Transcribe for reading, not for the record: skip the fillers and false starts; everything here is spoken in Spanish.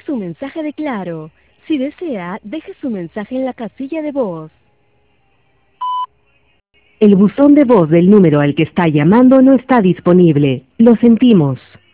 su mensaje de Claro. Si desea, deje su mensaje en la casilla de voz. El buzón de voz del número al que está llamando no está disponible. Lo sentimos.